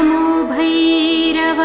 नमो भैरव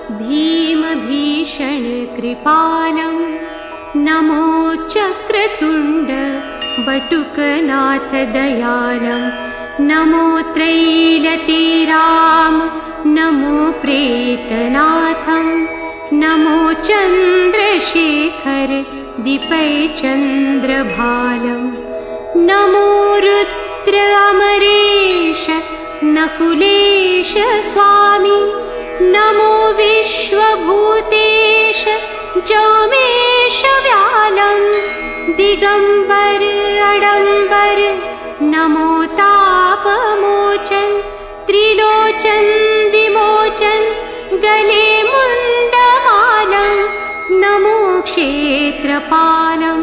भीमभीषणकृपालं नमो चक्रतुण्ड बटुकनाथ दयालं नमो त्रैलतीराम नमो प्रेतनाथं नमो चन्द्रशेखर दीपैचन्द्रभालं नमो रुद्र अमरेश नकुलेश स्वामी नमो विश्वभूतेश जौमेश व्यालं दिगंबर अडंबर नमो तापमोचन त्रिलोचन विमोचन गले मुंडमालं नमो क्षेत्रपालं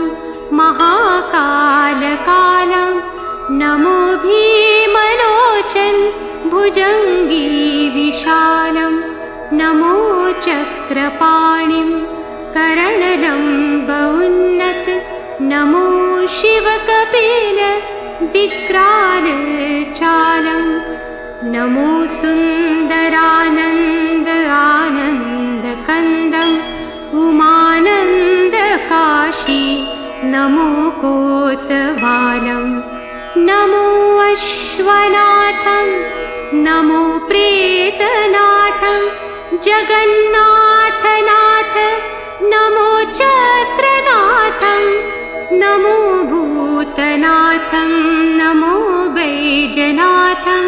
महाकालकालं नमो भीमलोचन भुजंगी विशालं नमो चक्रपाणिं करणलंब उन्नत नमो शिवकपिल विक्राल चालं नमो सुन्दरानन्द आनन्दकन्दम् उमानन्द काशी नमो कोतवालं नमो अश्वनाथं नमो प्रेतनाथं जगन्नाथनाथ नमो चक्रनाथं नमो भूतनाथं नमो बैजनाथं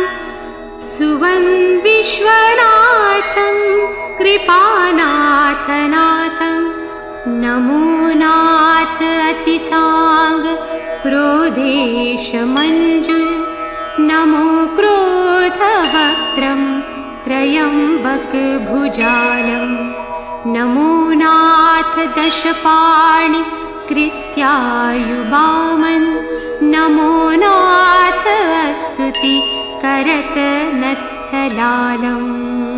सुवन्विश्वनाथं कृपानाथनाथं नमो नाथ अतिसाङ्ग क्रोधेश मञ्जुल नमो क्रोधवक्त्रं त्रयम्बकभुजालं नमो नाथ दशपाणि कृत्यायुबामन् नमो नाथ स्तुति करतनत्थलालम्।